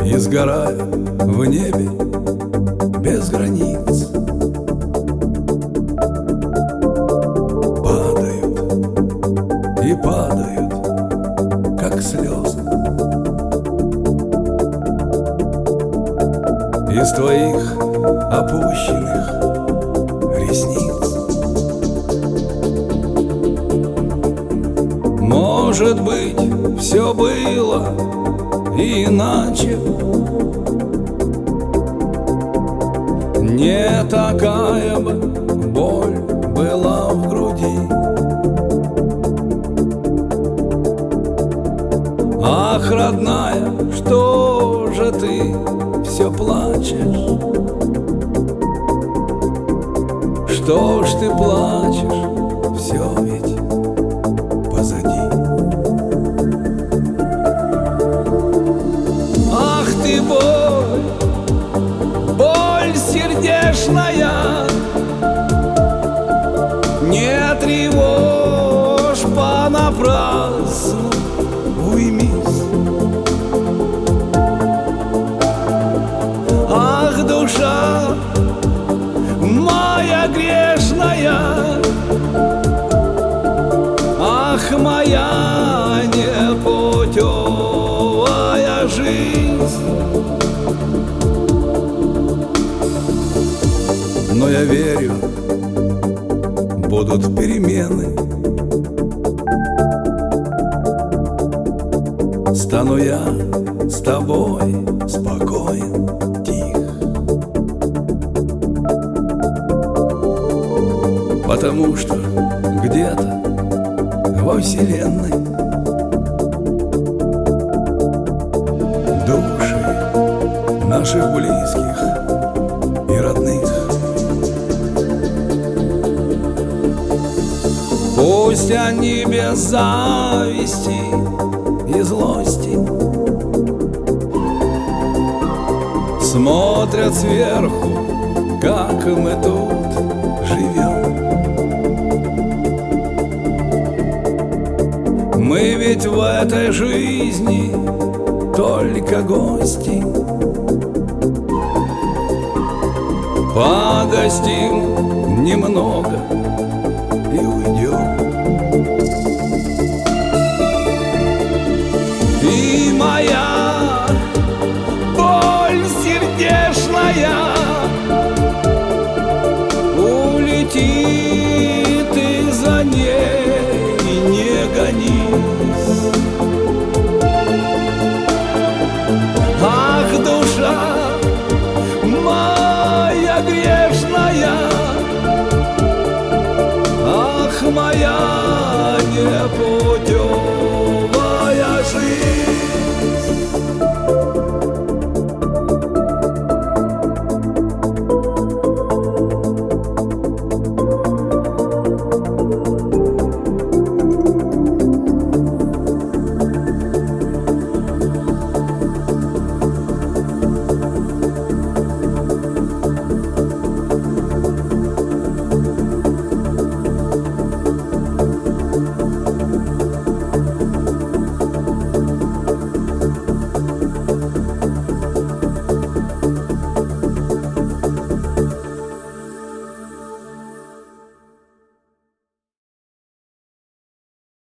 И сгорая в небе без границ, падают и падают, как слезы, из твоих опущенных ресниц. Может быть, все было иначе, не такая бы боль была в груди. Ах, родная, что же ты все плачешь? Что ж ты плачешь? Все ведь позади. Ах ты боль, боль сердечная, не тревожь понапрасну, уймись. Ах, душа моя грешная, ах, моя непутевая жизнь. Но я верю, будут перемены. Стану я с тобой спокоен, тих, потому что где-то во вселенной души наших близких и родных. Пусть они без зависти и злости смотрят сверху, как мы тут живем. Мы ведь в этой жизни только гости. Погостим немного и уйдем. И моя боль сердечная